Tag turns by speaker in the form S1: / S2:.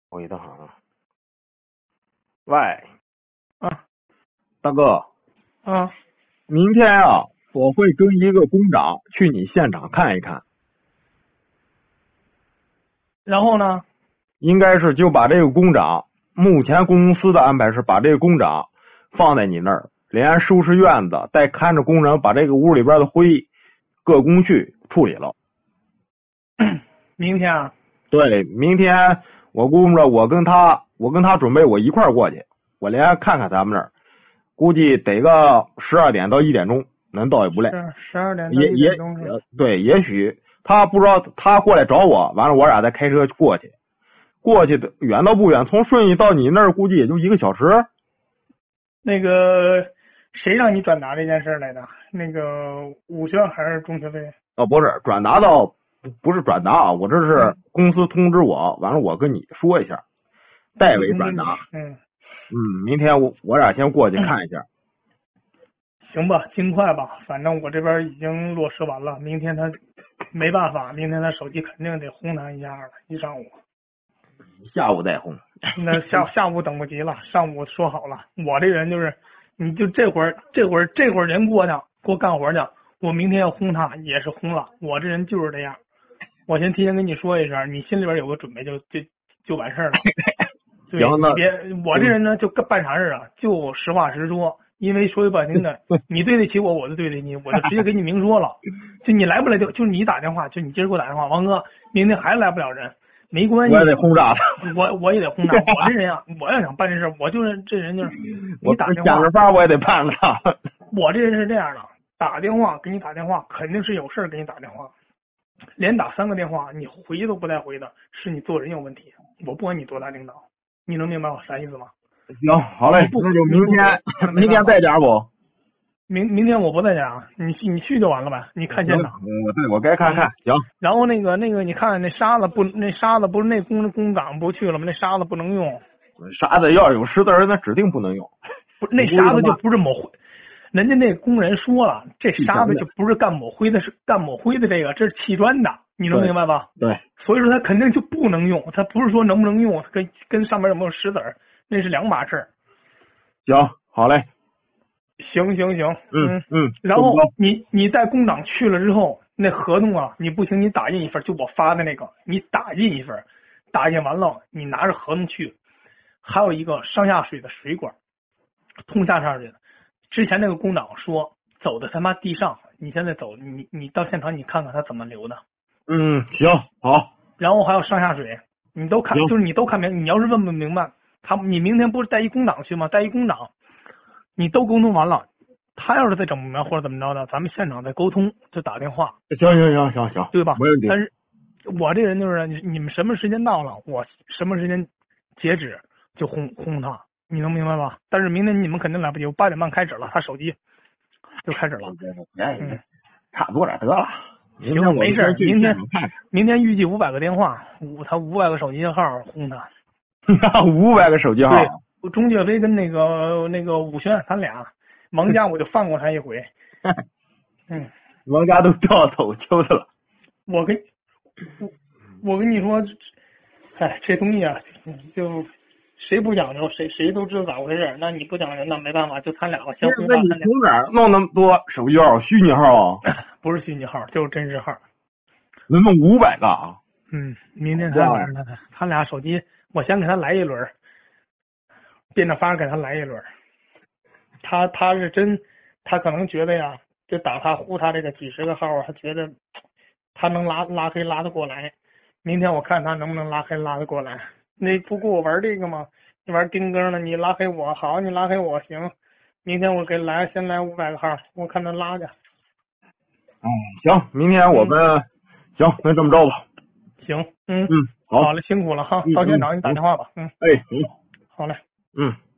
S1: 我等会儿啊。喂，
S2: 啊
S1: 大哥，
S2: 啊，
S1: 明天啊，我会跟一个工长去你现场看一看，
S2: 然后呢？
S1: 应该是就把这个工长，目前公司的安排是把这个工长放在你那儿，连收拾院子带看着工人把这个屋里边的灰各工序处理了。
S2: 明天啊？
S1: 对，明天我估摸着我跟他准备我一块儿过去，我连看看他们那儿，估计得个12点到1点钟能到也不赖。
S2: 12点到1点钟是吧？
S1: 对，也许他不知道他过来找我，完了我俩再开车过去。过去的远到不远，从顺义到你那儿估计也就1个小时。
S2: 那个谁让你转达这件事来的？那个武轩还是钟学飞？
S1: 哦，不是转达到，不是转达啊，我这是公司通知我，完了我跟你说一下，代为转达。明天我俩先过去看一下。
S2: 行吧，尽快吧，反正我这边已经落实完了。明天他没办法，明天他手机肯定得轰他一下了，一上午。
S1: 下午再轰。
S2: 那下午等不及了，上午说好了。我这人就是，你就这会儿人过去给我干活去，我明天要轰他也是轰了。我这人就是这样，我先提前跟你说一声，你心里边有个准备就完事儿了。对，你别，我这人呢就办啥事啊，就实话实说。因为说句不好听的，你对得起我，我就对得起你，我就直接给你明说了。就你来不来就你打电话，就你今儿给我打电话，王哥，明天还来不了人，没关系，
S1: 我也得轰炸他。
S2: 我也得轰炸。我这人啊，我要想办这事，我就是这人就是，你打电话，
S1: 想着法我也得办他。
S2: 我这人是这样的，打电话给你打电话，肯定是有事给你打电话，连打3个电话，你回都不带回的，是你做人有问题。我不管你多大领导，你能明白我啥意思吗？
S1: 行，好嘞，那就明天在家不？
S2: 明天我不在家，你去就完了呗。你看现场。
S1: 我该看看。行。
S2: 然后那个你看那沙子不是那工长不去了吗？那沙子不能用。
S1: 沙子要有石子儿，那指定不能用。
S2: 不，那沙子就不是抹灰。人家那工人说了，这沙子就不是干抹灰的，是干抹灰的这个，这是砌砖的，你能明白吧？
S1: 对。
S2: 所以说他肯定就不能用，他不是说能不能用，跟上面有没有石子儿，那是2码事。
S1: 行，好嘞。
S2: 行。然后你带工长去了之后，那合同啊，你不行，你打印一份，就我发的那个，你打印一份，打印完了，你拿着合同去。还有一个上下水的水管，通下去的。之前那个工长说走的他妈地上，你现在走，你到现场你看看他怎么留的。
S1: 行，好。
S2: 然后还有上下水，你都看，就是你都看明，你要是问不明白，你明天不是带一工长去吗？带一工长。你都沟通完了，他要是再整不明白或者怎么着的，咱们现场再沟通，就打电话。
S1: 行，
S2: 对吧？
S1: 没问题。
S2: 但是我这人就是你们什么时间到了，我什么时间截止就轰他，你能明白吧？但是明天你们肯定来不及，我8点半开始了，他手机就开始了。
S1: 差不多点得了。
S2: 行，没事。明天预计500个电话，他500个手机号轰他。
S1: 500个手机号。
S2: 对，钟岳飞跟那个武轩，他俩，王家我就放过他一回。
S1: 王家都掉头球去了。
S2: 我跟你说，这东西啊，就谁不讲究，谁都知道咋回事。那你不讲究，那没办法，就他俩先轰他。
S1: 那你从哪儿弄那么多手机号？虚拟号啊？
S2: 不是虚拟号，就是真实号。
S1: 能弄500个啊？
S2: 明天他俩手机，我先给他来一轮。变着法给他来一轮，他是真，他可能觉得呀，就打他呼他这个几10个号，他觉得他能拉黑拉得过来。明天我看他能不能拉黑拉得过来。那不跟我玩这个吗？你玩钉钉的，你拉黑我好，你拉黑我行。明天我给先来500个号，我看他拉去。
S1: 行，明天我们行，那这么着吧。
S2: 行，
S1: 好
S2: 了，辛苦了哈，到现场你打电话吧。
S1: 行。
S2: 好嘞。